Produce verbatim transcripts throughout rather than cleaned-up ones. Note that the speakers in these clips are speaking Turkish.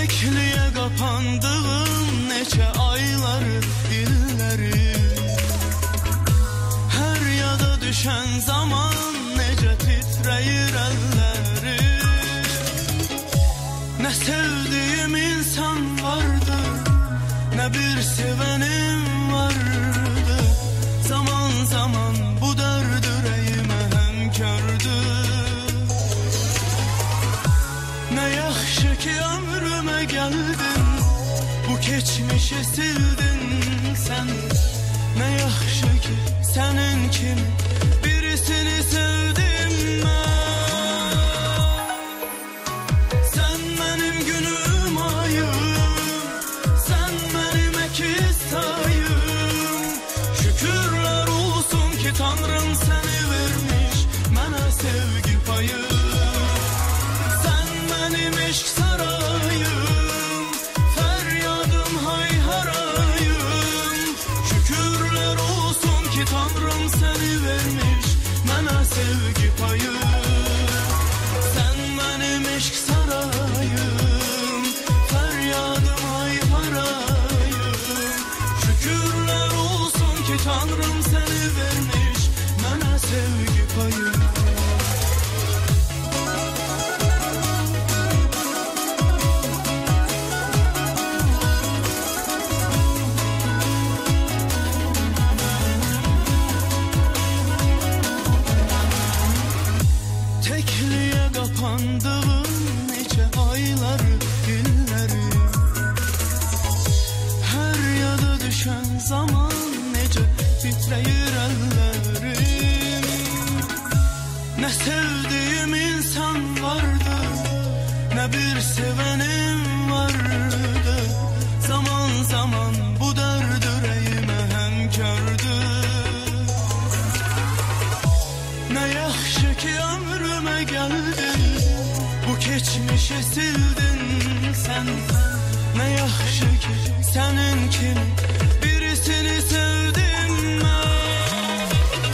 Tekliye kapandığım neçe ayları, illeri, her yada düşen zaman nece titreyir elleri. Ne sevdiğim insan vardı, ne bir sevenim vardı. Zaman zaman bu dert yüreğime hem kördü. Ne yaxşı ki ömrüme geldin, bu geçmişi sildin sen. Ne yaxşı ki senin kimi birisini sevdim ben. Sen benim günüm ayım, sen benim ekiz sayım. Şükürler olsun ki Tanrım seni vermiş bana sevgi payı. Sen benim eşk sarayım, feryadım hay harayım. Şükürler olsun ki Tanrım seni vermiş bana sevgi payı. Sen benim eşk sarayım, feryadım hay harayım. Şükürler olsun ki Tanrım seni vermiş bana sevgi payı. Tekliye kapandığım nice ayları, illeri, her yada düşen zaman nece titreyir ellerim. Ne sevdiğim insan vardı, ne bir sevenim vardı. Zaman zaman bu dert yüreğime hem kördü. Ne yaxşı ki ömrüme geldin, bu geçmişi sildin sen. Ne yaxşı ki senin kimi birisini sevdim ben.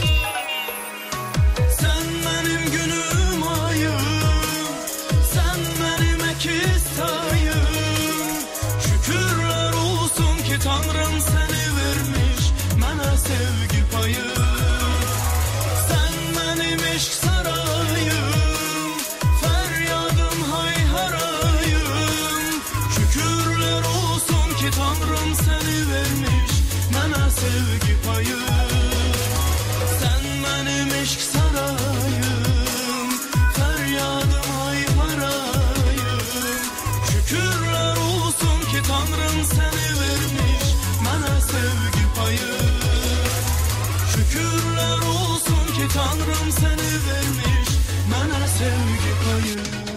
Sen benim günüm ayım, sen benim ekiz sayım. Şükürler olsun ki Tanrım seni vermiş bana sevgi payı. Sen benim eşk sarayım, feryadım hay harayım. Şükürler olsun ki Tanrım seni vermiş bana sevgi payı. Sen benim eşk sarayım, feryadım hay harayım. Şükürler olsun ki Tanrım seni vermiş bana sevgi payı. Şükürler olsun ki Tanrım seni vermiş bana sevgi payı.